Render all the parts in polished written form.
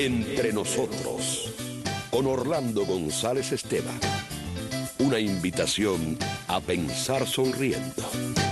Entre nosotros, con Orlando González Esteban. Una invitación a pensar sonriendo.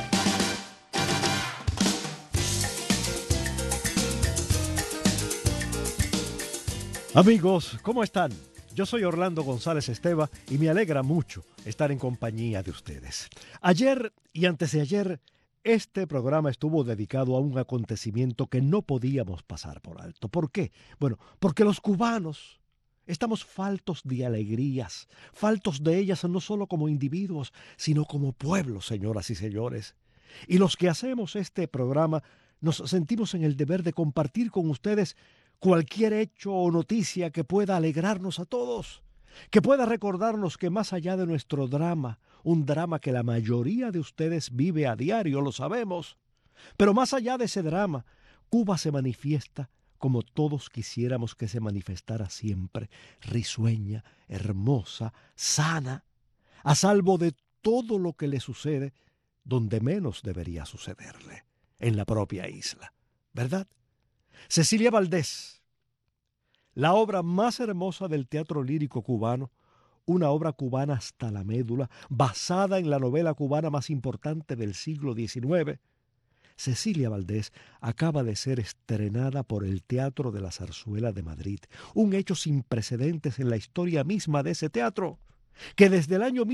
Amigos, ¿cómo están? Yo soy Orlando González Esteban y me alegra mucho estar en compañía de ustedes. Ayer y antes de ayer, este programa estuvo dedicado a un acontecimiento que no podíamos pasar por alto. ¿Por qué? Bueno, porque los cubanos estamos faltos de alegrías, faltos de ellas no solo como individuos, sino como pueblo, señoras y señores. Y los que hacemos este programa nos sentimos en el deber de compartir con ustedes cualquier hecho o noticia que pueda alegrarnos a todos, que pueda recordarnos que más allá de nuestro drama, un drama que la mayoría de ustedes vive a diario, lo sabemos, pero más allá de ese drama, Cuba se manifiesta como todos quisiéramos que se manifestara siempre, risueña, hermosa, sana, a salvo de todo lo que le sucede donde menos debería sucederle, en la propia isla, ¿verdad? Cecilia Valdés, la obra más hermosa del teatro lírico cubano, una obra cubana hasta la médula, basada en la novela cubana más importante del siglo XIX. Cecilia Valdés acaba de ser estrenada por el Teatro de la Zarzuela de Madrid, un hecho sin precedentes en la historia misma de ese teatro, que desde el año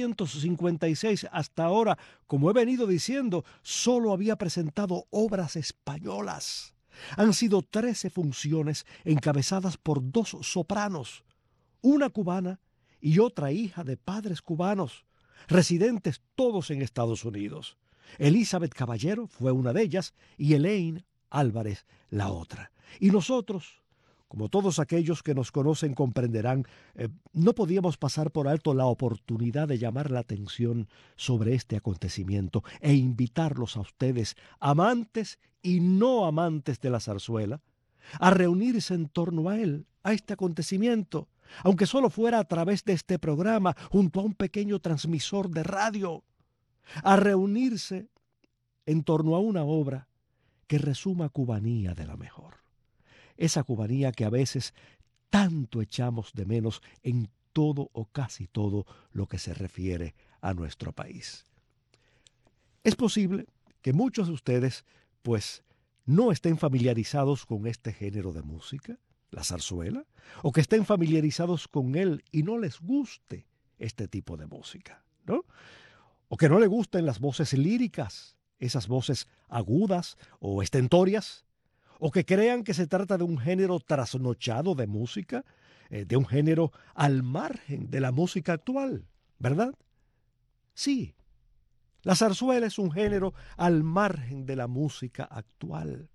1856 hasta ahora, como he venido diciendo, solo había presentado obras españolas. Han sido 13 funciones encabezadas por 2 sopranos, una cubana y otra hija de padres cubanos, residentes todos en Estados Unidos. Elizabeth Caballero fue una de ellas y Elaine Álvarez la otra. Y nosotros, como todos aquellos que nos conocen comprenderán, no podíamos pasar por alto la oportunidad de llamar la atención sobre este acontecimiento e invitarlos a ustedes, amantes y no amantes de la zarzuela, a reunirse en torno a él, a este acontecimiento, aunque solo fuera a través de este programa, junto a un pequeño transmisor de radio, a reunirse en torno a una obra que resuma cubanía de la mejor. Esa cubanía que a veces tanto echamos de menos en todo o casi todo lo que se refiere a nuestro país. Es posible que muchos de ustedes, pues, no estén familiarizados con este género de música, la zarzuela, o que estén familiarizados con él y no les guste este tipo de música, ¿no? O que no les gusten las voces líricas, esas voces agudas o estentorias, o que crean que se trata de un género trasnochado de música, de un género al margen de la música actual, ¿verdad? Sí, la zarzuela es un género al margen de la música actual,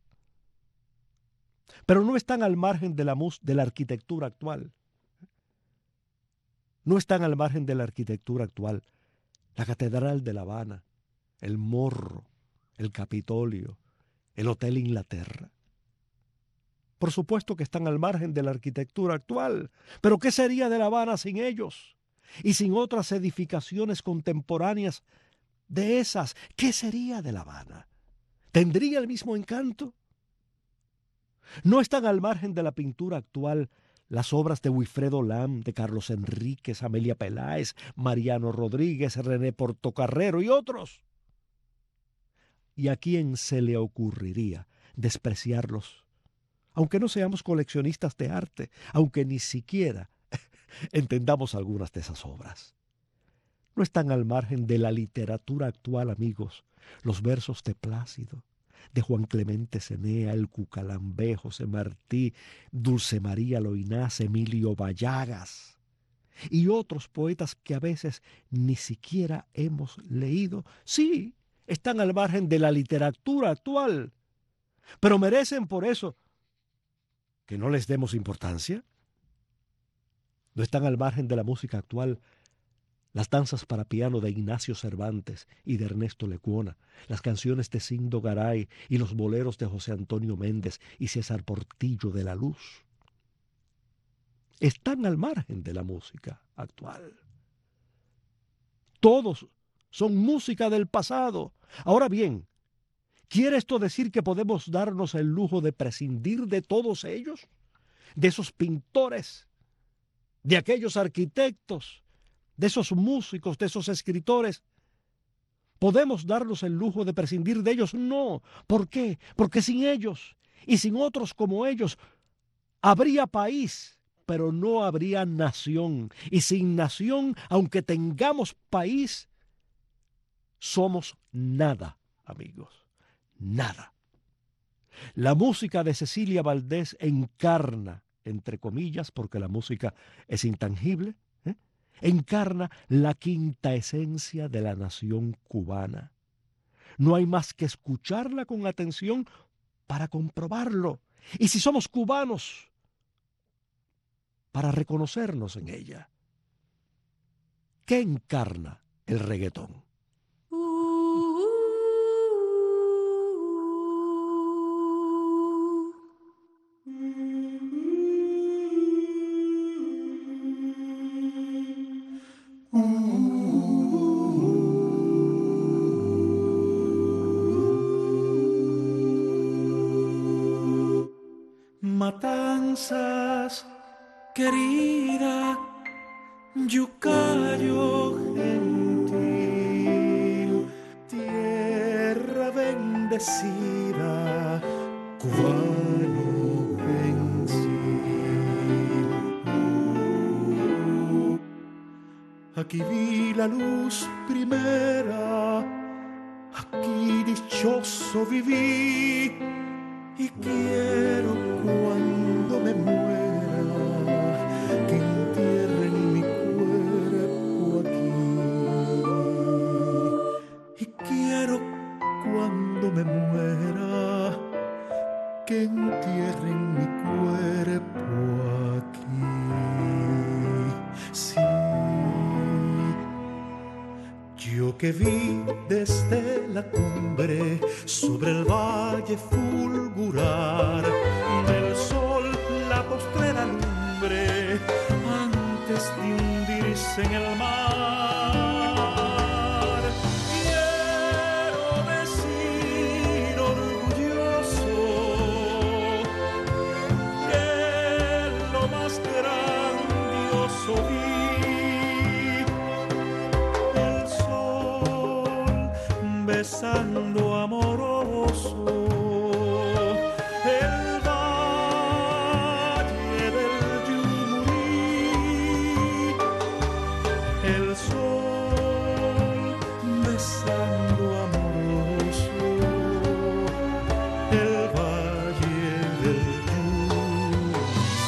pero no están al margen de la arquitectura actual. No están al margen de la arquitectura actual. La Catedral de La Habana, el Morro, el Capitolio, el Hotel Inglaterra. Por supuesto que están al margen de la arquitectura actual, pero ¿qué sería de La Habana sin ellos? Y sin otras edificaciones contemporáneas de esas, ¿qué sería de La Habana? ¿Tendría el mismo encanto? No están al margen de la pintura actual las obras de Wilfredo Lam, de Carlos Enríquez, Amelia Peláez, Mariano Rodríguez, René Portocarrero y otros. ¿Y a quién se le ocurriría despreciarlos? Aunque no seamos coleccionistas de arte, aunque ni siquiera entendamos algunas de esas obras. No están al margen de la literatura actual, amigos, los versos de Plácido, de Juan Clemente Cenea, el Cucalambé, José Martí, Dulce María Loinás, Emilio Vallagas y otros poetas que a veces ni siquiera hemos leído. Sí, están al margen de la literatura actual, pero merecen por eso que no les demos importancia. No están al margen de la música actual las danzas para piano de Ignacio Cervantes y de Ernesto Lecuona, las canciones de Sindo Garay y los boleros de José Antonio Méndez y César Portillo de la Luz. Están al margen de la música actual. Todos son música del pasado. Ahora bien, ¿quiere esto decir que podemos darnos el lujo de prescindir de todos ellos? de esos pintores, de aquellos arquitectos, de esos músicos, de esos escritores. ¿Podemos darnos el lujo de prescindir de ellos? No. ¿Por qué? Porque sin ellos y sin otros como ellos habría país, pero no habría nación. Y sin nación, aunque tengamos país, somos nada, amigos. Nada. La música de Cecilia Valdés encarna, entre comillas, porque la música es intangible, encarna la quinta esencia de la nación cubana. No hay más que escucharla con atención para comprobarlo. Y si somos cubanos, para reconocernos en ella. ¿Qué encarna el reggaetón? Matanzas, querida, Yucayo gentil, tierra bendecida, cubano pensil. Aquí vi la luz primera, aquí dichoso viví, y quiero cuando me muera que entierren mi cuerpo aquí. Y quiero cuando me muera que entierren mi cuerpo aquí. Sí, yo que vi desde la cumbre sobre el valle fulgurar del sol la postrera lumbre antes de hundirse en el mar. Quiero decir orgulloso que lo más grandioso vi. Besando amoroso el valle del Yumurí, el sol besando amoroso el valle del Yumurí.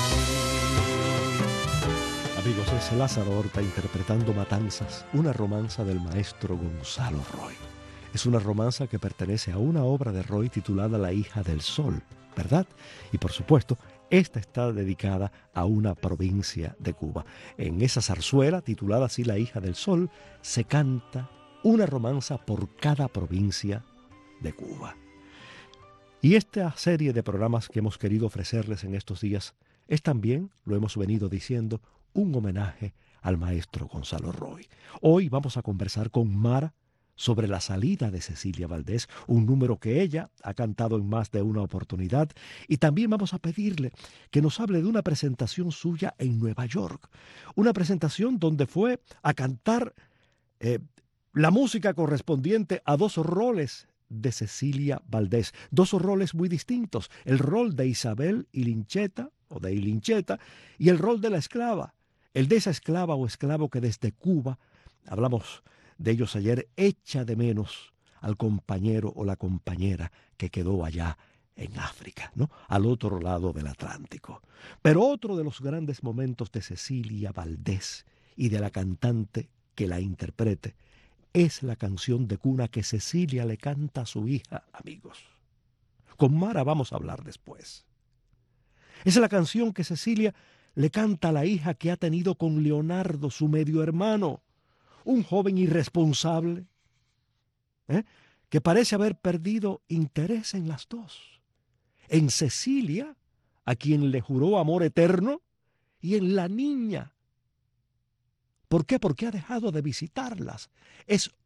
Amigos, es Lázaro Horta interpretando Matanzas, una romanza del maestro Gonzalo Roy. Es una romanza que pertenece a una obra de Roy titulada La hija del sol, ¿verdad? Y por supuesto, esta está dedicada a una provincia de Cuba. En esa zarzuela, titulada así La hija del sol, se canta una romanza por cada provincia de Cuba. Y esta serie de programas que hemos querido ofrecerles en estos días es también, lo hemos venido diciendo, un homenaje al maestro Gonzalo Roy. Hoy vamos a conversar con Mara sobre la salida de Cecilia Valdés, un número que ella ha cantado en más de una oportunidad, y también vamos a pedirle que nos hable de una presentación suya en Nueva York, una presentación donde fue a cantar la música correspondiente a dos roles de Cecilia Valdés, dos roles muy distintos, el rol de Isabel Ilincheta, o de Ilincheta, y el rol de la esclava, el de esa esclava o esclavo que desde Cuba, hablamos de ellos ayer, echa de menos al compañero o la compañera que quedó allá en África, ¿no? Al otro lado del Atlántico. Pero otro de los grandes momentos de Cecilia Valdés y de la cantante que la interprete es la canción de cuna que Cecilia le canta a su hija, amigos. Con Mara vamos a hablar después. Es la canción que Cecilia le canta a la hija que ha tenido con Leonardo, su medio hermano, un joven irresponsable, que parece haber perdido interés en las dos. En Cecilia, a quien le juró amor eterno, y en la niña. ¿Por qué? Porque ha dejado de visitarlas. Es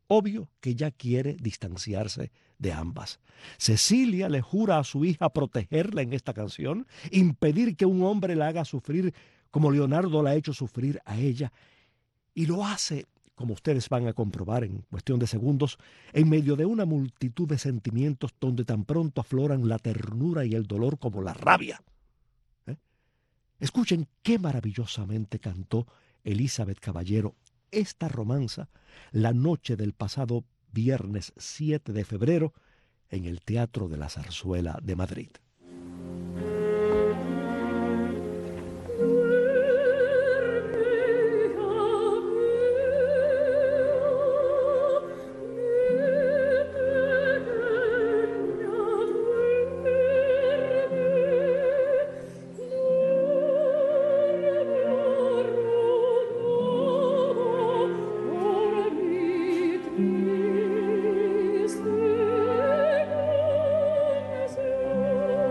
Obvio que ella quiere distanciarse de ambas. Cecilia le jura a su hija protegerla en esta canción, impedir que un hombre la haga sufrir como Leonardo la ha hecho sufrir a ella, y lo hace, como ustedes van a comprobar en cuestión de segundos, en medio de una multitud de sentimientos donde tan pronto afloran la ternura y el dolor como la rabia. Escuchen qué maravillosamente cantó Elizabeth Caballero esta romanza la noche del pasado viernes 7 de febrero en el Teatro de la Zarzuela de Madrid. Triste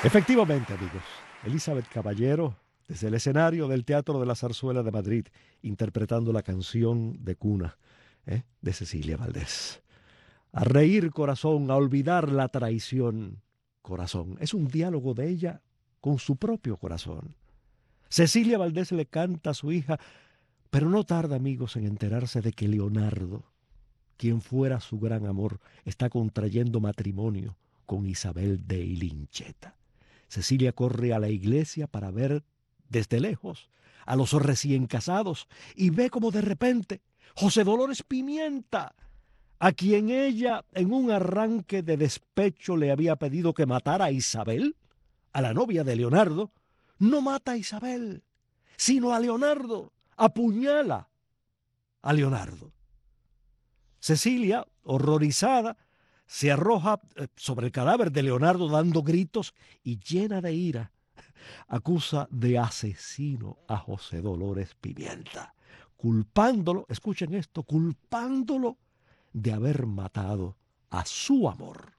Efectivamente, amigos, Elizabeth Caballero, desde el escenario del Teatro de la Zarzuela de Madrid, interpretando la canción de cuna de Cecilia Valdés. A reír, corazón, a olvidar la traición, corazón. Es un diálogo de ella con su propio corazón. Cecilia Valdés le canta a su hija, pero no tarda, amigos, en enterarse de que Leonardo, quien fuera su gran amor, está contrayendo matrimonio con Isabel de Ilincheta. Cecilia corre a la iglesia para ver desde lejos a los recién casados y ve como de repente José Dolores Pimienta, a quien ella en un arranque de despecho le había pedido que matara a Isabel, a la novia de Leonardo, no mata a Isabel, sino a Leonardo, apuñala a Leonardo. Cecilia, horrorizada, se arroja sobre el cadáver de Leonardo dando gritos y llena de ira acusa de asesino a José Dolores Pimienta, culpándolo, escuchen esto, culpándolo de haber matado a su amor.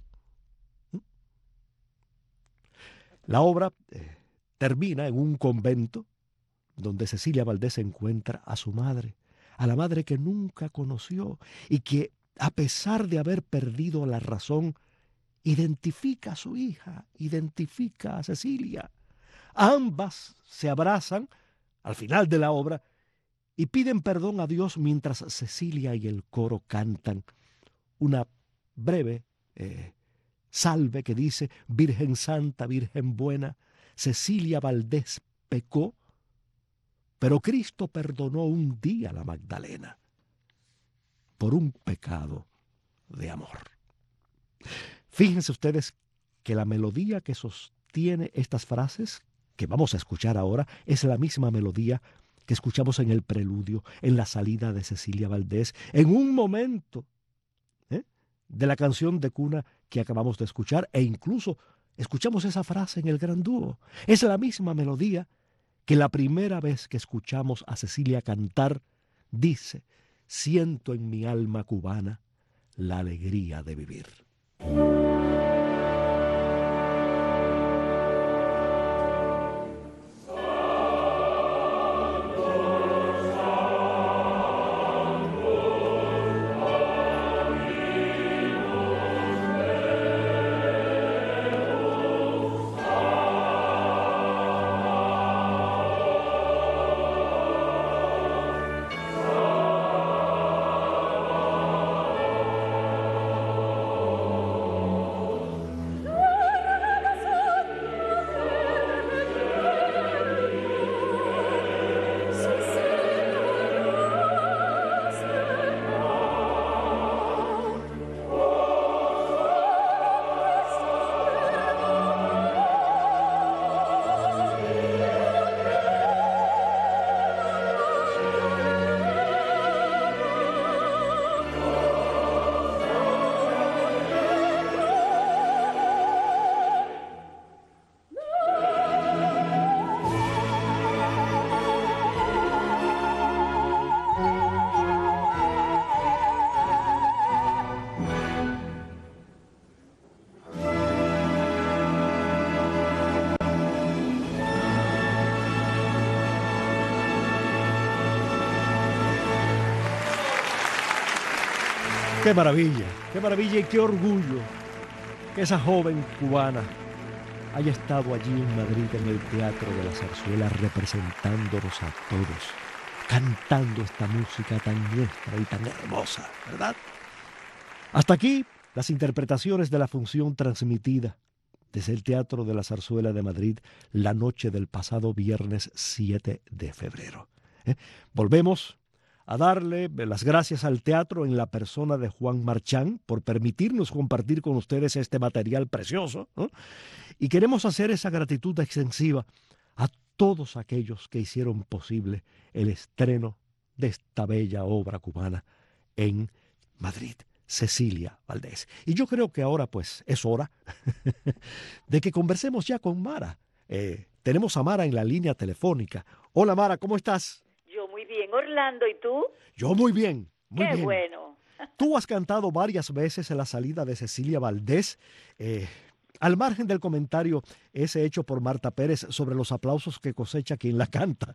La obra termina en un convento donde Cecilia Valdés encuentra a su madre, a la madre que nunca conoció y que, a pesar de haber perdido la razón, identifica a su hija, identifica a Cecilia. Ambas se abrazan al final de la obra y piden perdón a Dios mientras Cecilia y el coro cantan una breve salve que dice: Virgen Santa, Virgen Buena, Cecilia Valdés pecó, pero Cristo perdonó un día a la Magdalena por un pecado de amor. Fíjense ustedes que la melodía que sostiene estas frases que vamos a escuchar ahora es la misma melodía que escuchamos en el preludio, en la salida de Cecilia Valdés, en un momento de la canción de cuna que acabamos de escuchar, e incluso escuchamos esa frase en el gran dúo. Es la misma melodía que la primera vez que escuchamos a Cecilia cantar dice: siento en mi alma cubana la alegría de vivir. Qué maravilla y qué orgullo que esa joven cubana haya estado allí en Madrid en el Teatro de la Zarzuela representándonos a todos, cantando esta música tan nuestra y tan hermosa, ¿verdad? Hasta aquí las interpretaciones de la función transmitida desde el Teatro de la Zarzuela de Madrid la noche del pasado viernes 7 de febrero. Volvemos a darle las gracias al teatro en la persona de Juan Marchán por permitirnos compartir con ustedes este material precioso, ¿no? Y queremos hacer esa gratitud extensiva a todos aquellos que hicieron posible el estreno de esta bella obra cubana en Madrid, Cecilia Valdés. Y yo creo que ahora pues es hora de que conversemos ya con Mara. Tenemos a Mara en la línea telefónica. Hola Mara, ¿cómo estás? Yo muy bien, Orlando, ¿y tú? Yo muy bien, muy bien. Qué bueno. Tú has cantado varias veces en la salida de Cecilia Valdés. Al margen del comentario ese hecho por Marta Pérez sobre los aplausos que cosecha quien la canta.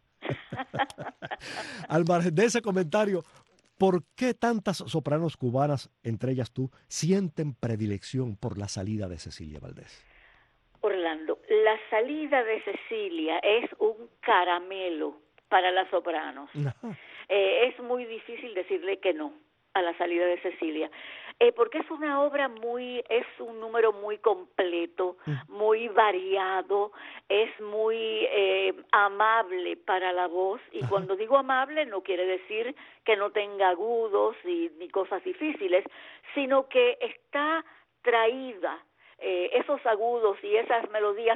Al margen de ese comentario, ¿por qué tantas sopranos cubanas, entre ellas tú, sienten predilección por la salida de Cecilia Valdés? Orlando, la salida de Cecilia es un caramelo para las sopranos. Es muy difícil decirle que no a la salida de Cecilia, porque es una obra es un número muy completo, muy variado, es muy amable para la voz, y cuando digo amable no quiere decir que no tenga agudos ni cosas difíciles, sino que está traída, esos agudos y esas melodías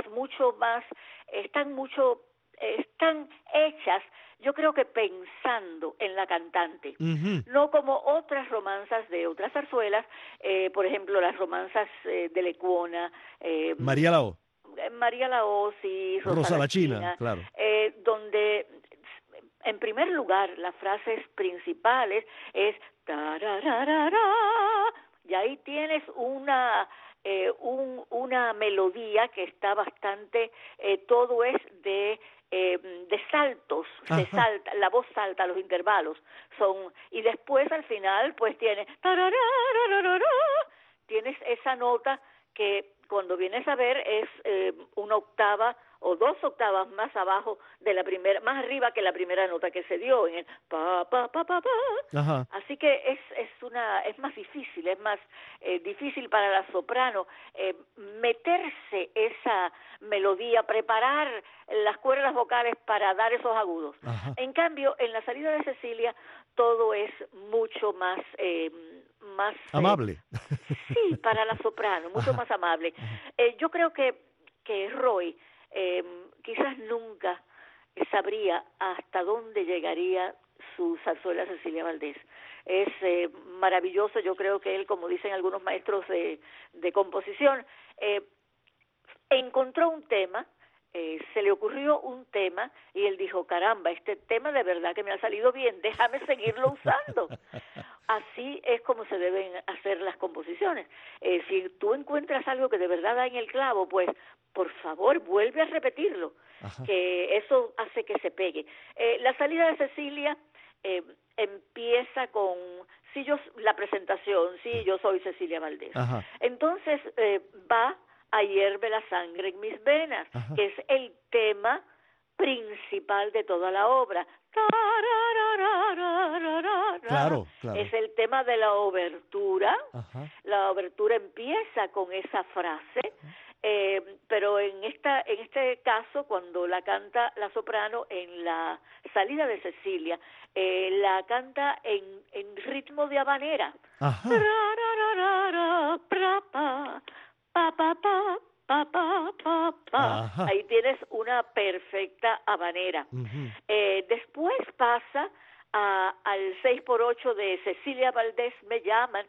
están hechas, yo creo que pensando en la cantante, no como otras romanzas de otras zarzuelas, por ejemplo, las romanzas de Lecuona, María Lao. María Laoz y Rosa la China, claro. Donde, en primer lugar, las frases principales es tarararara, y ahí tienes una melodía que está bastante, todo es de saltos, se salta, la voz salta, los intervalos son, y después al final pues tienes esa nota que cuando vienes a ver es una octava o 2 octavas más abajo de la primera, más arriba que la primera nota que se dio en el pa pa pa pa pa. Así que es más difícil, difícil para la soprano meterse esa melodía, preparar las cuerdas vocales para dar esos agudos. En cambio, en la salida de Cecilia todo es mucho más amable. Sí, para la soprano, mucho más amable. Yo creo que Roy quizás nunca sabría hasta dónde llegaría su zarzuela Cecilia Valdés. Es maravilloso, yo creo que él, como dicen algunos maestros de composición, encontró un tema, se le ocurrió un tema y él dijo, caramba, este tema de verdad que me ha salido bien, déjame seguirlo usando. Así es como se deben hacer las composiciones. Si tú encuentras algo que de verdad da en el clavo, pues por favor vuelve a repetirlo, que eso hace que se pegue. La salida de Cecilia empieza con la presentación, yo soy Cecilia Valdés. Entonces va a hierve la sangre en mis venas, que es el tema principal de toda la obra. Claro. Es el tema de la obertura. La obertura empieza con esa frase, pero en este caso, cuando la canta la soprano en la salida de Cecilia, la canta en ritmo de habanera. Ahí tienes una perfecta habanera. Después pasa al 6x8 de Cecilia Valdés me llaman,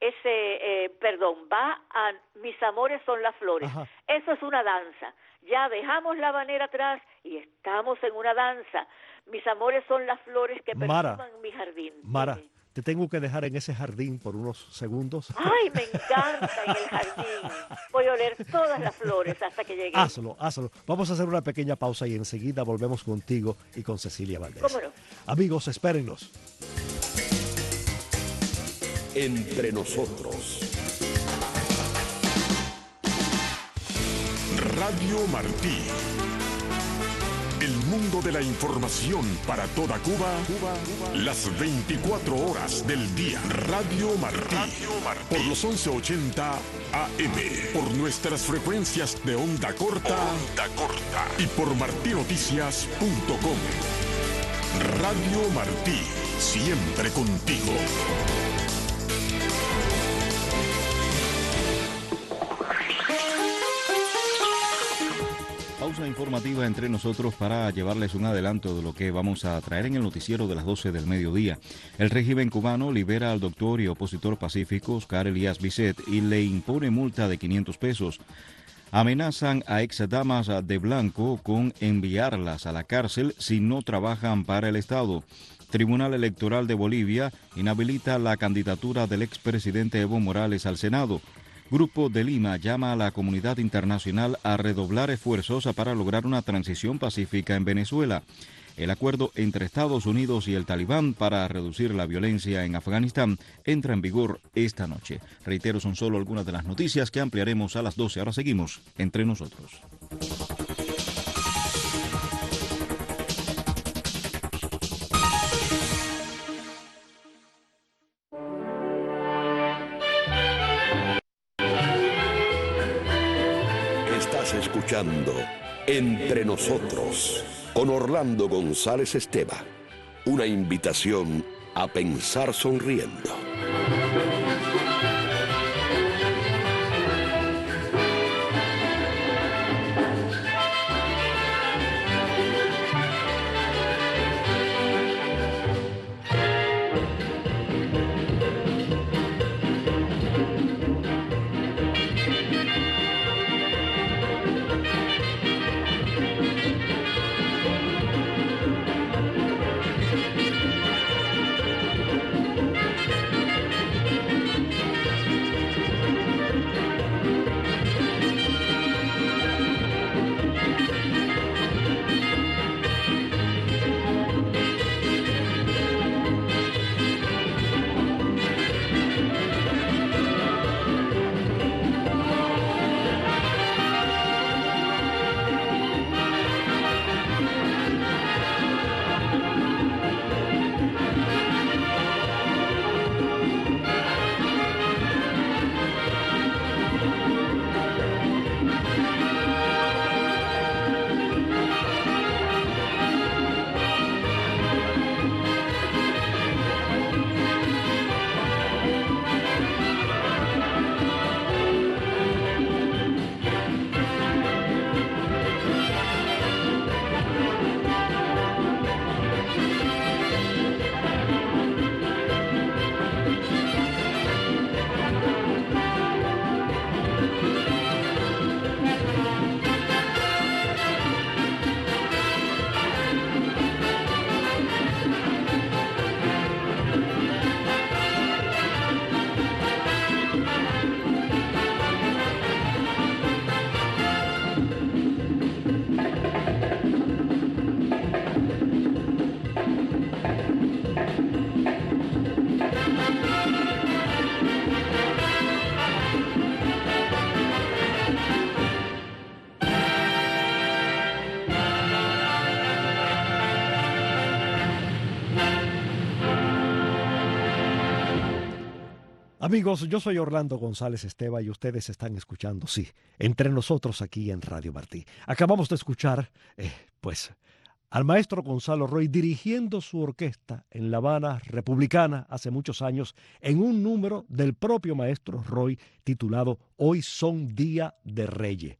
va a Mis amores son las flores. Eso es una danza. Ya dejamos la habanera atrás y estamos en una danza. Mis amores son las flores que perfuman mi jardín. Mara, te tengo que dejar en ese jardín por unos segundos. ¡Ay, me encanta en el jardín! Voy a oler todas las flores hasta que llegue. Hazlo. Vamos a hacer una pequeña pausa y enseguida volvemos contigo y con Cecilia Valdés. ¿Cómo no? Amigos, espérennos. Entre nosotros. Radio Martí. El mundo de la información para toda Cuba, las 24 horas del día. Radio Martí, por los 1180 AM, por nuestras frecuencias de onda corta y por martinoticias.com. Radio Martí, siempre contigo. Pausa informativa entre nosotros para llevarles un adelanto de lo que vamos a traer en el noticiero de las 12 del mediodía. El régimen cubano libera al doctor y opositor pacífico Oscar Elías Bisset y le impone multa de 500 pesos. Amenazan a exdamas de blanco con enviarlas a la cárcel si no trabajan para el Estado. Tribunal Electoral de Bolivia inhabilita la candidatura del expresidente Evo Morales al Senado. Grupo de Lima llama a la comunidad internacional a redoblar esfuerzos para lograr una transición pacífica en Venezuela. El acuerdo entre Estados Unidos y el Talibán para reducir la violencia en Afganistán entra en vigor esta noche. Reitero, son solo algunas de las noticias que ampliaremos a las 12. Ahora seguimos entre nosotros. Estás escuchando Entre Nosotros con Orlando González Esteva. Una invitación a pensar sonriendo. Amigos, yo soy Orlando González Esteva y ustedes están escuchando, sí, Entre Nosotros aquí en Radio Martí. Acabamos de escuchar, al maestro Gonzalo Roy dirigiendo su orquesta en La Habana republicana hace muchos años en un número del propio maestro Roy titulado Hoy son Día de Reyes.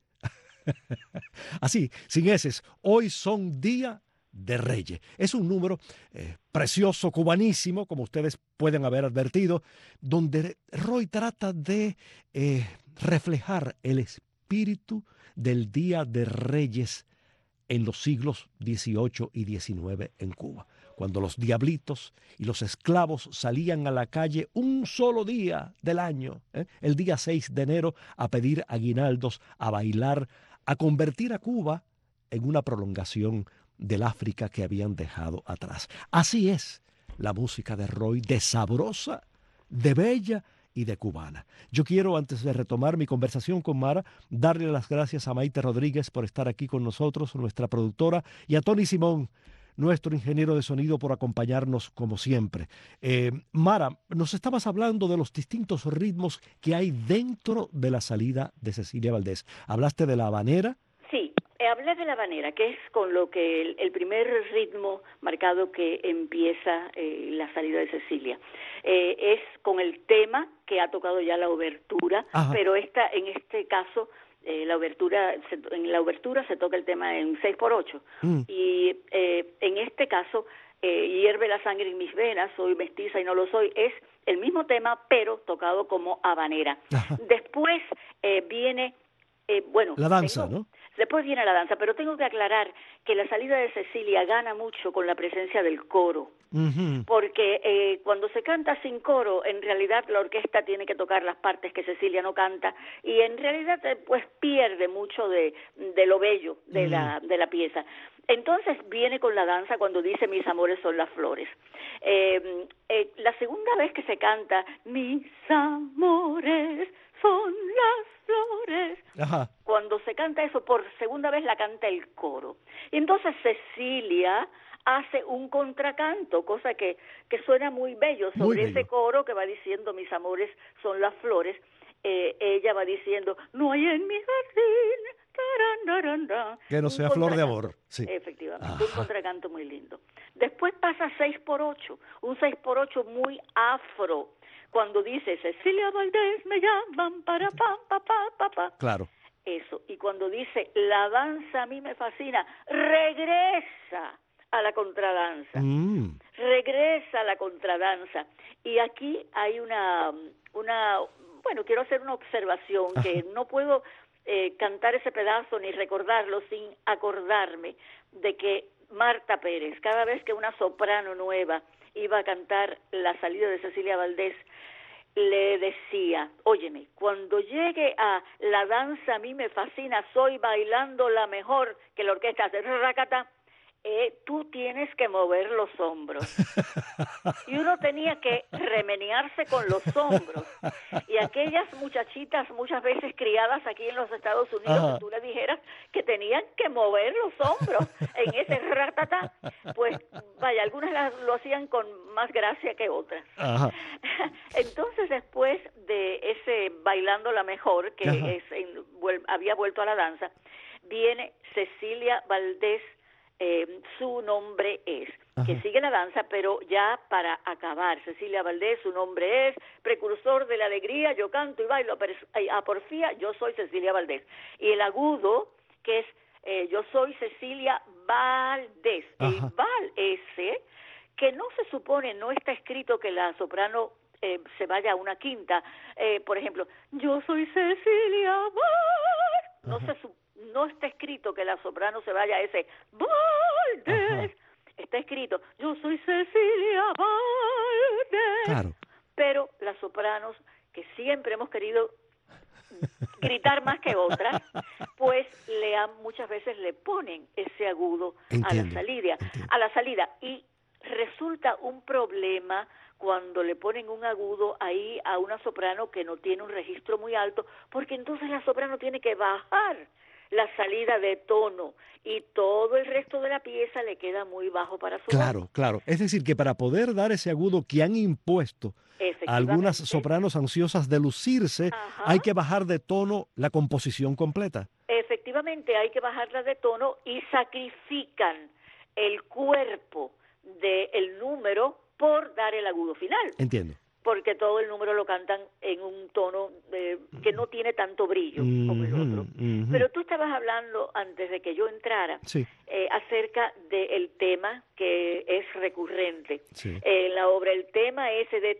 Así, sin eses, Hoy son Día de Reyes. Es un número precioso, cubanísimo, como ustedes pueden haber advertido, donde Roy trata de reflejar el espíritu del Día de Reyes en los siglos XVIII y XIX en Cuba, cuando los diablitos y los esclavos salían a la calle un solo día del año, el día 6 de enero, a pedir aguinaldos, a bailar, a convertir a Cuba en una prolongación del África que habían dejado atrás. Así es la música de Roy, de sabrosa, de bella y de cubana. Yo quiero, antes de retomar mi conversación con Mara, darle las gracias a Maite Rodríguez por estar aquí con nosotros, nuestra productora, y a Tony Simón, nuestro ingeniero de sonido, por acompañarnos como siempre. Mara, nos estabas hablando de los distintos ritmos que hay dentro de la salida de Cecilia Valdés. ¿Hablaste de la habanera? Sí, hablé de la habanera, que es con lo que el primer ritmo marcado que empieza la salida de Cecilia. Es con el tema que ha tocado ya la obertura, Ajá. Pero en este caso en la obertura se toca el tema en 6x8 y en este caso hierve la sangre en mis venas, soy mestiza y no lo soy, es el mismo tema pero tocado como habanera. Ajá. Después viene la danza, ¿no? Después viene la danza, pero tengo que aclarar que la salida de Cecilia gana mucho con la presencia del coro, Ujú. porque cuando se canta sin coro, en realidad la orquesta tiene que tocar las partes que Cecilia no canta, y en realidad pues pierde mucho de lo bello de la pieza. Entonces viene con la danza cuando dice mis amores son las flores. La segunda vez que se canta mis amores son las flores, Ajá. cuando se canta eso por segunda vez la canta el coro. Y entonces Cecilia hace un contracanto, cosa que suena muy bello sobre Muy bello. ese coro que va diciendo mis amores son las flores. Ella va diciendo no hay en mi jardín taran, Que no un sea flor de contracanto. amor. Sí. Efectivamente, un Ajá. contracanto muy lindo. Después pasa 6x8, un 6x8 muy afro, cuando dice Cecilia Valdés me llaman para pam pa pa pa pa. Claro. Eso, y cuando dice la danza a mí me fascina, regresa a la contradanza. Mm. Regresa a la contradanza. Y aquí hay una bueno, quiero hacer una observación, que no puedo cantar ese pedazo ni recordarlo sin acordarme de que Marta Pérez, cada vez que una soprano nueva iba a cantar la salida de Cecilia Valdés, le decía, óyeme, cuando llegue a la danza a mí me fascina, soy bailando la mejor, que la orquesta hace racata, tú tienes que mover los hombros. Y uno tenía que remenearse con los hombros. Y aquellas muchachitas muchas veces criadas aquí en los Estados Unidos, Ajá. que tú le dijeras que tenían que mover los hombros en ese ratata, pues vaya, algunas lo hacían con más gracia que otras. Ajá. Entonces después de ese Bailando la Mejor, que Ajá. había vuelto a la danza, viene Cecilia Valdés, su nombre es, que Ajá. sigue la danza, pero ya para acabar, Cecilia Valdés, su nombre es, precursor de la alegría, yo canto y bailo a porfía, yo soy Cecilia Valdés. Y el agudo, que es, yo soy Cecilia Valdés. El Ajá. val ese, que no se supone, no está escrito que la soprano se vaya a una quinta, por ejemplo, yo soy Cecilia Valdés, no está escrito que la soprano se vaya a ese Valdés. Ajá. Está escrito, yo soy Cecilia Valdés. Claro. Pero las sopranos, que siempre hemos querido gritar más que otras, pues muchas veces le ponen ese agudo Entiendo. a la salida. Y resulta un problema cuando le ponen un agudo ahí a una soprano que no tiene un registro muy alto, porque entonces la soprano tiene que bajar la salida de tono y todo el resto de la pieza le queda muy bajo para su voz. Claro, claro. Es decir, que para poder dar ese agudo que han impuesto algunas sopranos ansiosas de lucirse, Ajá. hay que bajar de tono la composición completa. Efectivamente, hay que bajarla de tono y sacrifican el cuerpo del número por dar el agudo final. Entiendo. Porque todo el número lo cantan en un tono que no tiene tanto brillo como el otro. Pero tú estabas hablando, antes de que yo entrara, sí. Acerca del tema que es recurrente. Sí. En la obra, el tema ese de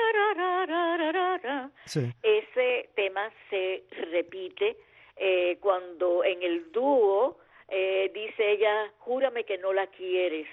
tarararararara, sí. Ese tema se repite cuando en el dúo dice ella, júrame que no la quieres.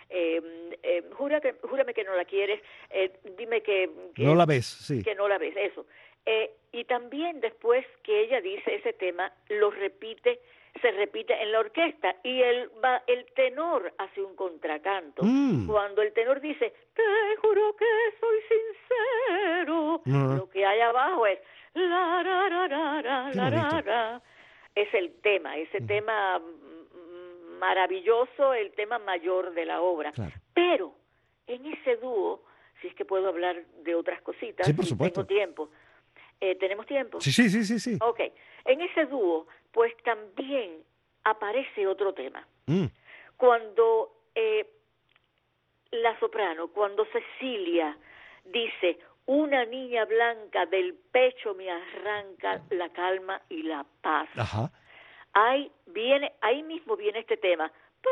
Júrame que no la quieres, dime que no la ves, sí. Que no la ves, eso. Y también después que ella dice ese tema, se repite en la orquesta y el tenor hace un contracanto. Cuando el tenor dice, te juro que soy sincero, lo que hay abajo es la ra ra ra ra la ra ra. Es el tema, ese tema maravilloso, el tema mayor de la obra. Claro. Pero en ese dúo, si es que puedo hablar de otras cositas, sí, por si supuesto. tengo tiempo. ¿Tenemos tiempo? Sí. Ok. En ese dúo, pues también aparece otro tema. Cuando la soprano, cuando Cecilia dice, una niña blanca del pecho me arranca la calma y la paz. Ajá. Ahí mismo viene este tema,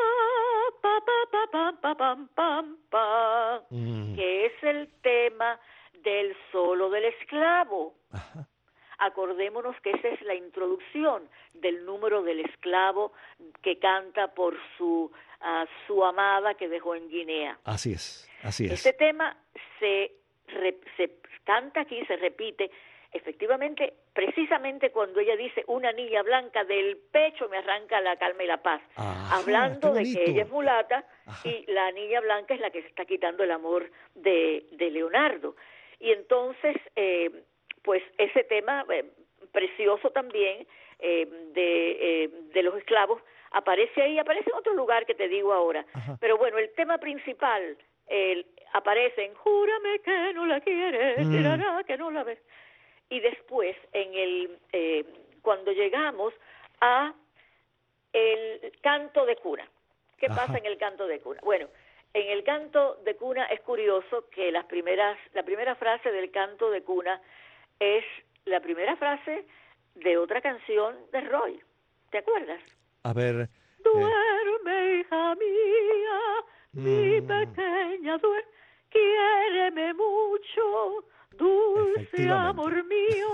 que es el tema del solo del esclavo. Ajá. Acordémonos que esa es la introducción del número del esclavo que canta por su amada que dejó en Guinea. Así es, así es. Este tema se canta aquí, se repite, efectivamente, precisamente cuando ella dice, una niña blanca del pecho me arranca la calma y la paz, hablando de que ella es mulata. Ajá. Y la niña blanca es la que se está quitando el amor de Leonardo. Y entonces, pues ese tema precioso también de los esclavos aparece ahí, aparece en otro lugar que te digo ahora. Ajá. Pero bueno, el tema principal aparece en Júrame que no la quieres, que no la ves. Y después, cuando llegamos a el canto de cuna. ¿Qué Ajá. pasa en el canto de cuna? Bueno, en el canto de cuna es curioso que la primera frase del canto de cuna es la primera frase de otra canción de Roy. ¿Te acuerdas? A ver. Duerme, hija mía, mi pequeña, duerme, quiéreme mucho, dulce amor mío.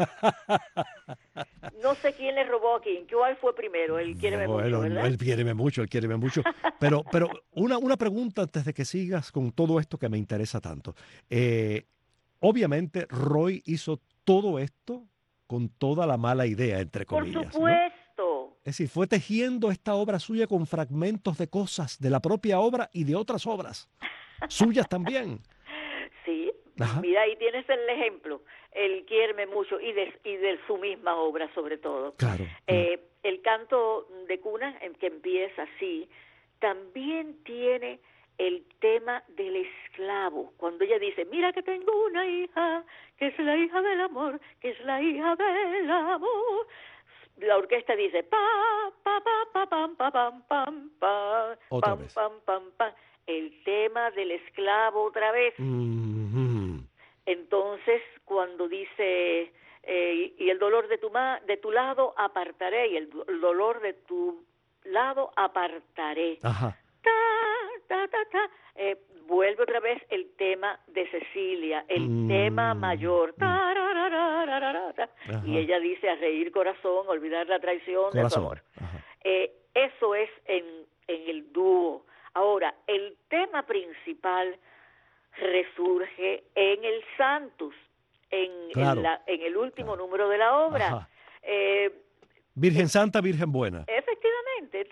No sé quién le robó a quién, ¿cuál fue primero? Él quiéreme mucho, ¿verdad? Él quiéreme mucho. Pero una pregunta antes de que sigas con todo esto que me interesa tanto. Obviamente Roy hizo todo esto con toda la mala idea, entre comillas. Por supuesto. ¿No? Es decir, fue tejiendo esta obra suya con fragmentos de cosas de la propia obra y de otras obras suyas también. Sí. Ajá. Mira, ahí tienes el ejemplo, el quiéreme mucho y de su misma obra sobre todo. Claro. El canto de cuna, que empieza así, también tiene el tema del esclavo, cuando ella dice, mira que tengo una hija, que es la hija del amor, que es la hija del amor. La orquesta dice, pa, pa, pa, pa, pam, pa, pam, pam, pa, otra pam, vez. Pam, pam, pam. El tema del esclavo otra vez. Entonces, cuando dice, y el dolor de tu lado apartaré, y el dolor de tu lado apartaré. Ajá. Ta, ta, ta, ta. Vuelve otra vez el tema de Cecilia, el tema mayor. Y ella dice, a reír corazón, olvidar la traición de su amor. Eso es en el dúo. Ahora, el tema principal resurge en el Santus, en el último número de la obra. Virgen Santa, Virgen Buena. Efectivamente.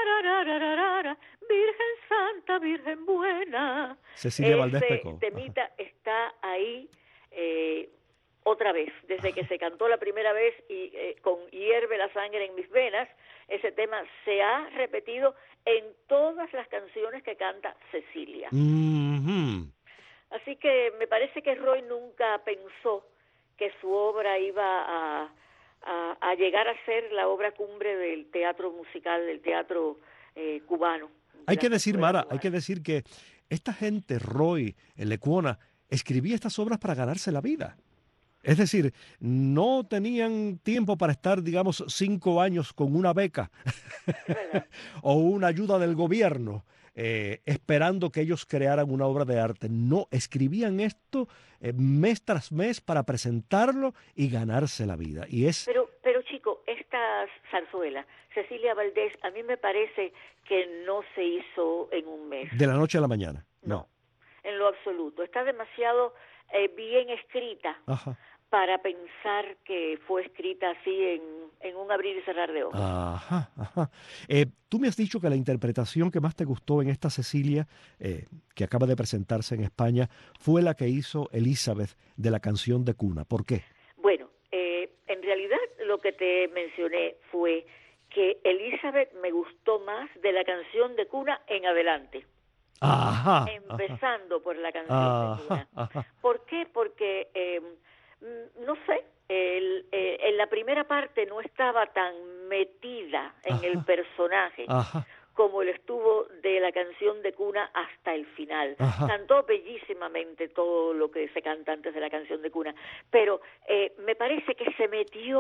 Virgen Santa, Virgen Buena. Cecilia Valdés Pecó. Ese temita está ahí otra vez, desde que se cantó la primera vez y con Hierve la sangre en mis venas, ese tema se ha repetido en todas las canciones que canta Cecilia. Así que me parece que Roy nunca pensó que su obra iba a llegar a ser la obra cumbre del teatro musical, del teatro cubano. Hay que decir, Mara, hay que decir que esta gente, Roy, Lecuona, escribía estas obras para ganarse la vida. Es decir, no tenían tiempo para estar, digamos, 5 años con una beca o una ayuda del gobierno esperando que ellos crearan una obra de arte. No, escribían esto mes tras mes para presentarlo y ganarse la vida. Y es... Pero chico, esta zarzuela, Cecilia Valdés, a mí me parece que no se hizo en un mes. De la noche a la mañana, no. En lo absoluto. Está demasiado bien escrita. Ajá. Para pensar que fue escrita así en un abrir y cerrar de ojos. Ajá. Tú me has dicho que la interpretación que más te gustó en esta Cecilia, que acaba de presentarse en España, fue la que hizo Elizabeth de la canción de cuna. ¿Por qué? Bueno, en realidad lo que te mencioné fue que Elizabeth me gustó más de la canción de cuna en adelante. Ajá. Empezando por la canción de cuna. Ajá. ¿Por qué? Porque... no sé, en la primera parte no estaba tan metida en el personaje como él estuvo de la canción de cuna hasta el final. Cantó bellísimamente todo lo que se canta antes de la canción de cuna, pero me parece que se metió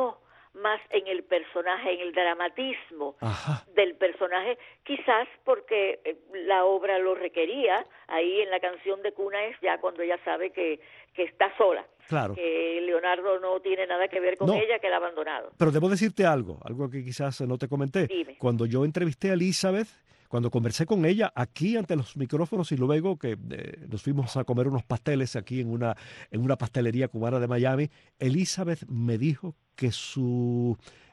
más en el personaje, en el dramatismo Ajá. del personaje, quizás porque la obra lo requería. Ahí en la canción de cuna es ya cuando ella sabe que está sola, Claro. que Leonardo no tiene nada que ver con No. ella, que la ha abandonado. Pero debo decirte algo que quizás no te comenté. Dime. Cuando yo entrevisté a Elizabeth, cuando conversé con ella aquí ante los micrófonos y luego que nos fuimos a comer unos pasteles aquí en una pastelería cubana de Miami, Elizabeth me dijo que su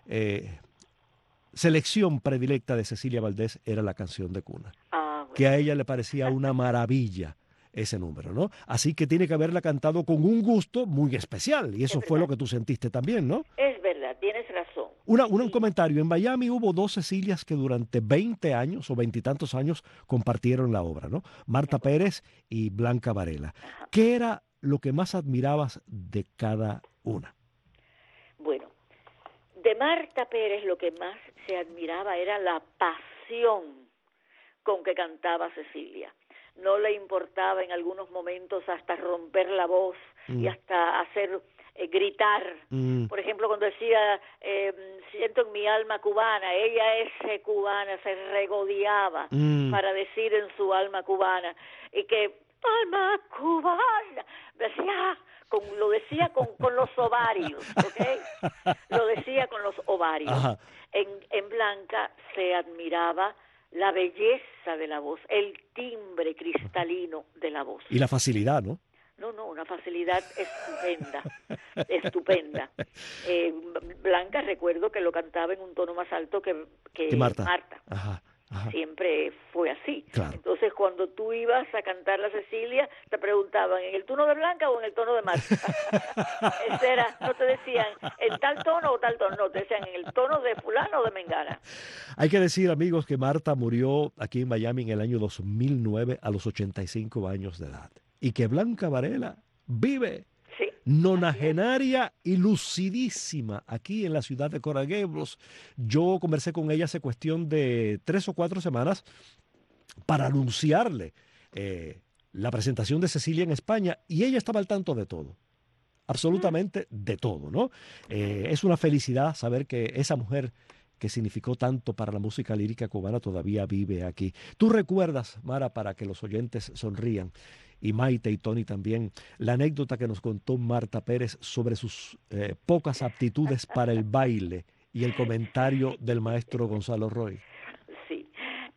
selección predilecta de Cecilia Valdés era la canción de cuna, Bueno. que a ella le parecía una maravilla ese número, ¿no? Así que tiene que haberla cantado con un gusto muy especial, y eso fue lo que tú sentiste también, ¿no? Es verdad, tienes razón. Un comentario. En Miami hubo dos Cecilias que durante 20 años o veintitantos años compartieron la obra, ¿no? Marta Pérez y Blanca Varela. ¿Qué era lo que más admirabas de cada una? Bueno, de Marta Pérez lo que más se admiraba era la pasión con que cantaba Cecilia. No le importaba en algunos momentos hasta romper la voz y hasta hacer gritar. Por ejemplo, cuando decía siento en mi alma cubana, ella es cubana, se regodeaba para decir en su alma cubana, y que alma cubana decía, lo decía con los ovarios, ¿ok? Lo decía con los ovarios. Ajá. En Blanca se admiraba la belleza de la voz, el timbre cristalino de la voz. Y la facilidad, ¿no? No, una facilidad estupenda. Blanca, recuerdo que lo cantaba en un tono más alto que Marta. Ajá. Ajá. Siempre fue así. Claro. Entonces, cuando tú ibas a cantar la Cecilia, te preguntaban, ¿en el tono de Blanca o en el tono de Marta? Ese era, no te decían, ¿en tal tono o tal tono? No, te decían, ¿en el tono de fulano o de mengana? Hay que decir, amigos, que Marta murió aquí en Miami en el año 2009 a los 85 años de edad. Y que Blanca Varela vive, Sí. nonagenaria y lucidísima aquí en la ciudad de Coral Gables. Yo conversé con ella hace cuestión de 3 o 4 semanas para anunciarle la presentación de Cecilia en España, y ella estaba al tanto de todo, absolutamente de todo, ¿no? Es una felicidad saber que esa mujer que significó tanto para la música lírica cubana todavía vive aquí. ¿Tú recuerdas, Mara, para que los oyentes sonrían, y Maite y Tony también, la anécdota que nos contó Marta Pérez sobre sus pocas aptitudes para el baile y el comentario del maestro Gonzalo Roy? Sí.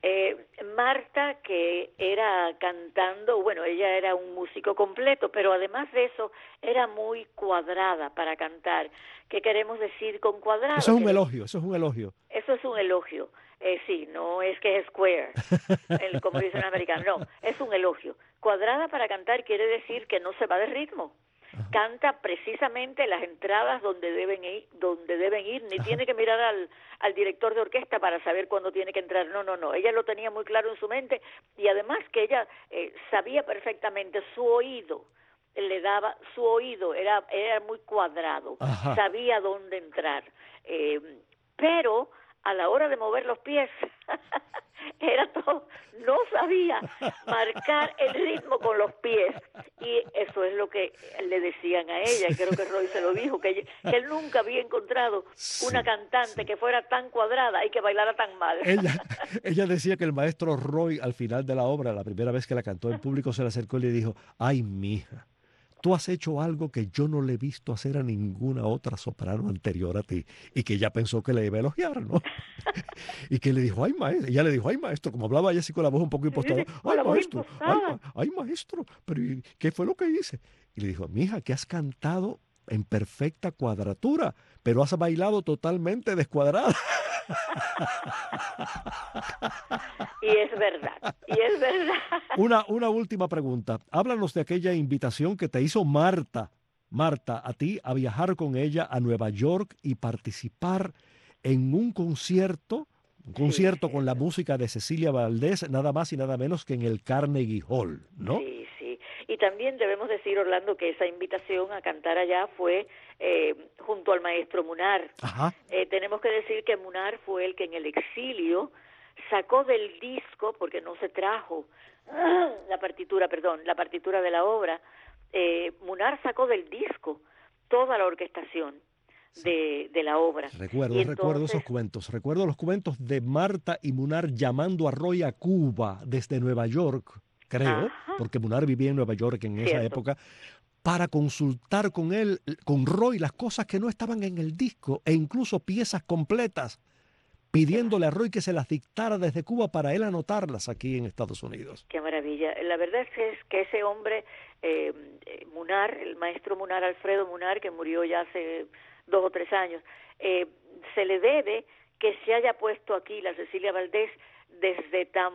Marta, que era cantando, bueno, ella era un músico completo, pero además de eso era muy cuadrada para cantar. ¿Qué queremos decir con cuadrado? Eso es un elogio, eso es un elogio. Eso es un elogio. Sí, no es que es square, como dicen los americanos, no, es un elogio. Cuadrada para cantar quiere decir que no se va de ritmo. Canta precisamente las entradas donde deben ir, ni tiene que mirar al director de orquesta para saber cuándo tiene que entrar. No, ella lo tenía muy claro en su mente, y además que ella sabía perfectamente, su oído era muy cuadrado. Ajá. Sabía dónde entrar, pero a la hora de mover los pies era todo, no sabía marcar el ritmo con los pies, y eso es lo que le decían a ella. Creo que Roy se lo dijo, que él nunca había encontrado una cantante que fuera tan cuadrada y que bailara tan mal. Ella decía que el maestro Roy, al final de la obra, la primera vez que la cantó en público, se le acercó y le dijo: ay, mija, tú has hecho algo que yo no le he visto hacer a ninguna otra soprano anterior a ti. Y que ella pensó que le iba a elogiar, ¿no? Y que le dijo: ay, maestro. Ella le dijo: ay, maestro. Como hablaba ella así con la voz un poco impostada. Ay, maestro. Ay, maestro. Pero ¿qué fue lo que hice? Y le dijo: mija, que has cantado en perfecta cuadratura, pero has bailado totalmente descuadrada. Y es verdad. Una última pregunta. Háblanos de aquella invitación que te hizo Marta, a ti, a viajar con ella a Nueva York y participar en un concierto con la música de Cecilia Valdés, nada más y nada menos que en el Carnegie Hall, ¿no? Sí. Y también debemos decir, Orlando, que esa invitación a cantar allá fue junto al maestro Munar. Ajá. Tenemos que decir que Munar fue el que en el exilio sacó del disco, porque no se trajo la partitura de la obra. Munar sacó del disco toda la orquestación de la obra. Recuerdo esos cuentos. Recuerdo los cuentos de Marta y Munar llamando a Roy a Cuba desde Nueva York, creo, Ajá. porque Munar vivía en Nueva York en esa época, para consultar con él, con Roy, las cosas que no estaban en el disco e incluso piezas completas, pidiéndole a Roy que se las dictara desde Cuba para él anotarlas aquí en Estados Unidos. Qué maravilla. La verdad es que ese hombre, Munar, el maestro Munar, Alfredo Munar, que murió ya hace 2 o 3 años, se le debe que se haya puesto aquí la Cecilia Valdés desde tan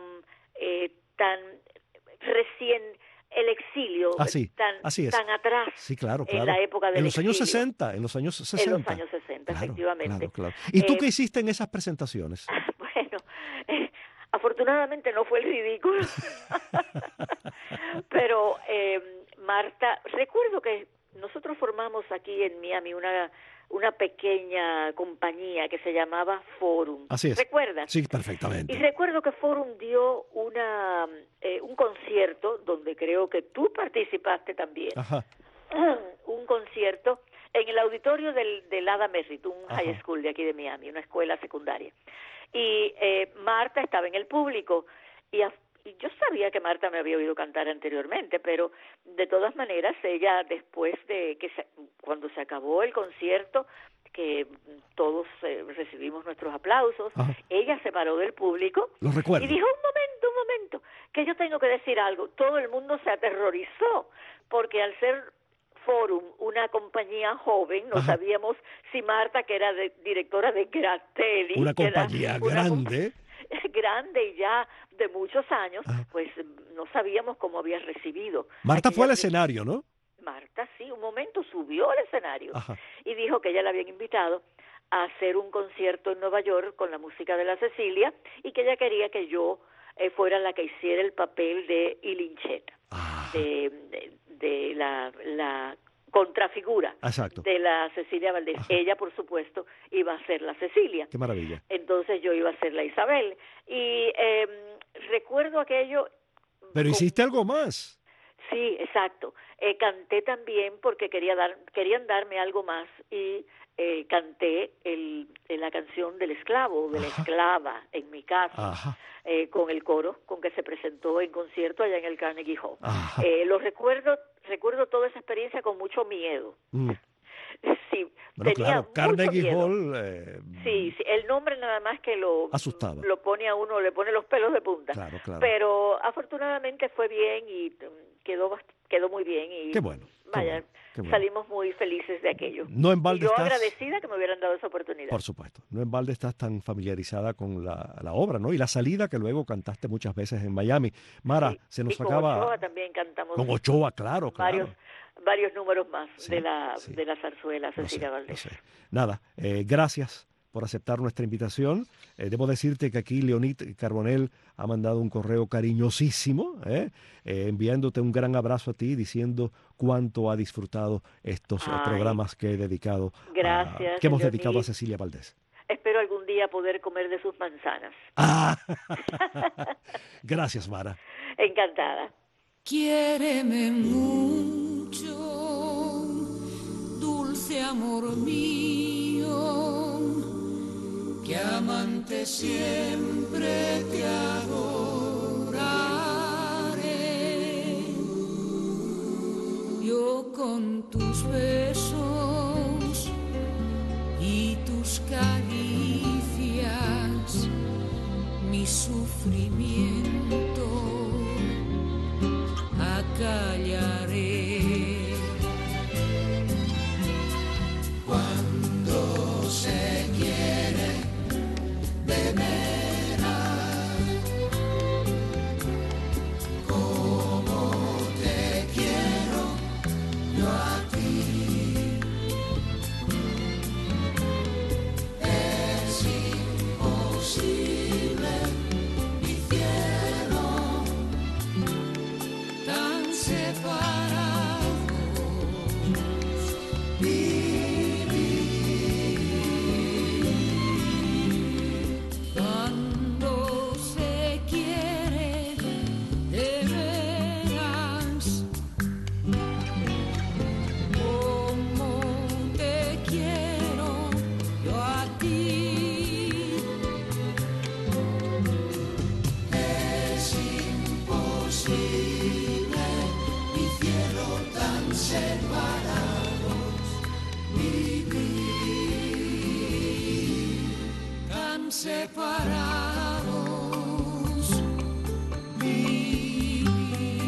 recién el exilio, tan atrás, sí, claro. en la época del en los años exilio. 60, en los años 60. En los años 60, claro, efectivamente. Claro. ¿Y tú qué hiciste en esas presentaciones? Bueno, afortunadamente no fue el ridículo, pero Marta, recuerdo que nosotros formamos aquí en Miami una pequeña compañía que se llamaba Forum. Así es. ¿Recuerdas? Sí, perfectamente. Y recuerdo que Forum dio un concierto donde creo que tú participaste también. Ajá. Un concierto en el auditorio del Ada Merritt, un Ajá. high school de aquí de Miami, una escuela secundaria. Y Marta estaba en el público y yo sabía que Marta me había oído cantar anteriormente, pero de todas maneras ella, después de cuando se acabó el concierto, que todos recibimos nuestros aplausos, Ajá. ella se paró del público Lo recuerdo. y dijo, un momento, que yo tengo que decir algo. Todo el mundo se aterrorizó, porque al ser Forum una compañía joven, no Ajá. sabíamos si Marta, que era directora de Gratelli, Una que era compañía grande. grande y ya de muchos años, Ajá. pues no sabíamos cómo había recibido. Marta fue al aquella escenario, ¿no? Marta, sí, un momento subió al escenario. Ajá. Y dijo que ella la habían invitado a hacer un concierto en Nueva York con la música de la Cecilia y que ella quería que yo fuera la que hiciera el papel de Ilincheta, Ajá. de la contrafigura Exacto. de la Cecilia Valdés. Ajá. Ella, por supuesto, iba a ser la Cecilia. Qué maravilla. Entonces yo iba a ser la Isabel. Y recuerdo aquello... Pero hiciste algo más. Sí, exacto. Canté también porque querían darme algo más y canté la canción del esclavo, de la Ajá. esclava, en mi caso, Ajá. con el coro con que se presentó en concierto allá en el Carnegie Hall. Ajá. Lo recuerdo toda esa experiencia con mucho miedo. Mm. Sí, Bueno, tenía claro, mucho Carnegie miedo. Hall. Sí, el nombre nada más que Asustaba. lo pone a uno, le pone los pelos de punta. Claro. Pero afortunadamente fue bien y quedó muy bien y Qué bueno. vaya, qué bueno. salimos muy felices de aquello. No en balde y yo estás- agradecida que me hubieran dado esa oportunidad. Por supuesto. No en balde estás tan familiarizada con la obra, ¿no? Y la salida que luego cantaste muchas veces en Miami. Mara, Sí, se nos y con acaba. Ochoa también cantamos Con Ochoa, claro. varios números más Sí, de la sí. zarzuela Lo sé, Cecilia lo Valdés. sé. Nada, gracias por aceptar nuestra invitación. Debo decirte que aquí Leonid Carbonell ha mandado un correo cariñosísimo, enviándote un gran abrazo a ti, diciendo cuánto ha disfrutado estos Ay, programas que he dedicado, gracias, que hemos Leonid. dedicado a Cecilia Valdés. Espero algún día poder comer de sus manzanas. Ah, gracias, Mara. Encantada. Quiéreme mucho, dulce amor mío, que amante siempre te adoraré. Yo con tus besos y tus caricias, mi sufrimiento acallaré. Cuando se quiere de veras, como te quiero yo a ti. separados vivir, tan separados vivir.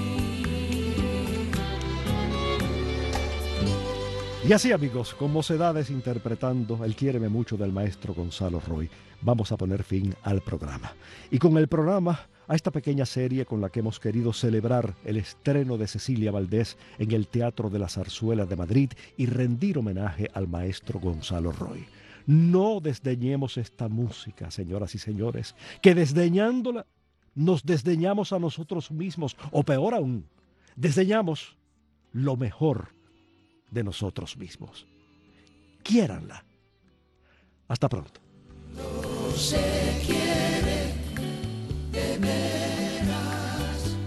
Y así, amigos, con Mocedades interpretando El Quiéreme Mucho del maestro Gonzalo Roy, vamos a poner fin al programa. Y con el programa, a esta pequeña serie con la que hemos querido celebrar el estreno de Cecilia Valdés en el Teatro de la Zarzuela de Madrid y rendir homenaje al maestro Gonzalo Roy. No desdeñemos esta música, señoras y señores, que desdeñándola nos desdeñamos a nosotros mismos, o peor aún, desdeñamos lo mejor de nosotros mismos. Quiéranla. Hasta pronto. No se quiere de veras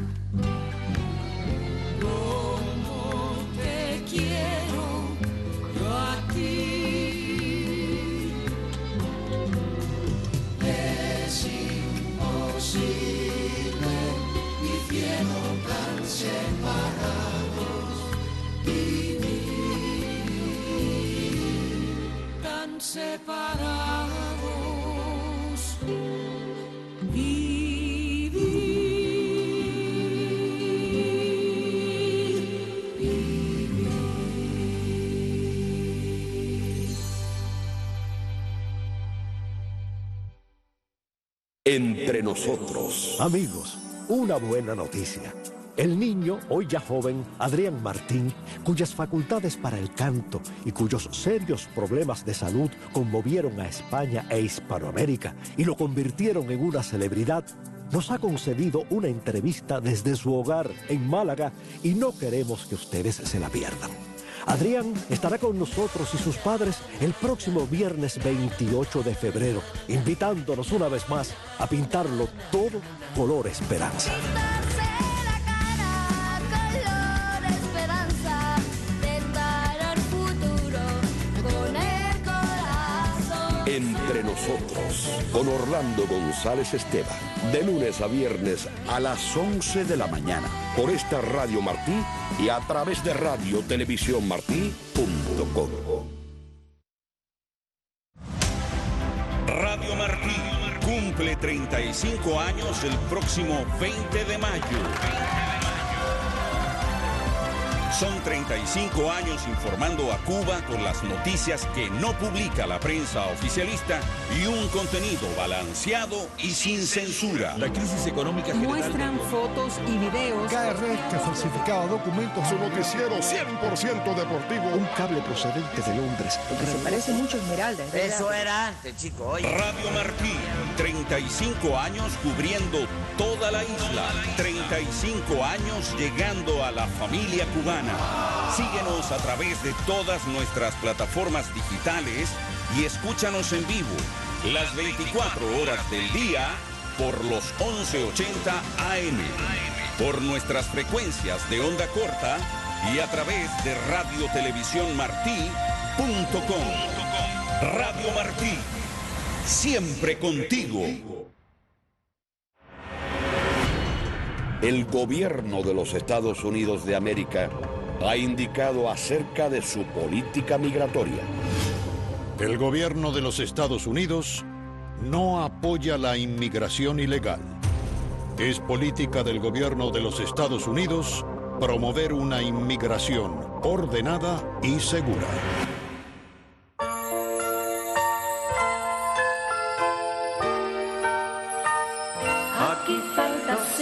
como te quiero yo a ti. Es imposible viviendo tan separados vivir, tan separados Entre nosotros. Amigos, una buena noticia. El niño, hoy ya joven, Adrián Martín, cuyas facultades para el canto y cuyos serios problemas de salud conmovieron a España e Hispanoamérica y lo convirtieron en una celebridad, nos ha concedido una entrevista desde su hogar en Málaga y no queremos que ustedes se la pierdan. Adrián estará con nosotros y sus padres el próximo viernes 28 de febrero, invitándonos una vez más a pintarlo todo color esperanza. Entre nosotros, con Orlando González Esteva, de lunes a viernes a las 11 de la mañana, por esta Radio Martí y a través de radiotelevisiónmartí.com. Radio Martí cumple 35 años el próximo 20 de mayo. Son 35 años informando a Cuba con las noticias que no publica la prensa oficialista y un contenido balanceado y sin censura. La crisis económica general. Muestran fotos y videos. KRS, que falsificaba documentos. Su noticiero 100% deportivo. Un cable procedente de Londres. Se parece mucho a Esmeralda. Eso era antes, chicos. Radio Martí, 35 años cubriendo toda la isla. 35 años llegando a la familia cubana. Síguenos a través de todas nuestras plataformas digitales y escúchanos en vivo las 24 horas del día por los 1180 AM, por nuestras frecuencias de onda corta y a través de radiotelevisiónmartí.com. Radio Martí, siempre contigo. El gobierno de los Estados Unidos de América ha indicado acerca de su política migratoria. El gobierno de los Estados Unidos no apoya la inmigración ilegal. Es política del gobierno de los Estados Unidos promover una inmigración ordenada y segura.